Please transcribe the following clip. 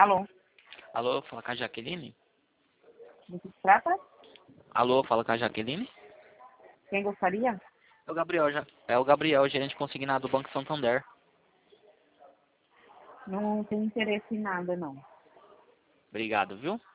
Alô, Alô, fala com a Jaqueline? do que se trata? Alô, fala com a Jaqueline? Quem gostaria? É o Gabriel, é o Gabriel, gerente consignado do Banco Santander. Não tenho interesse em nada, não. Obrigado, viu?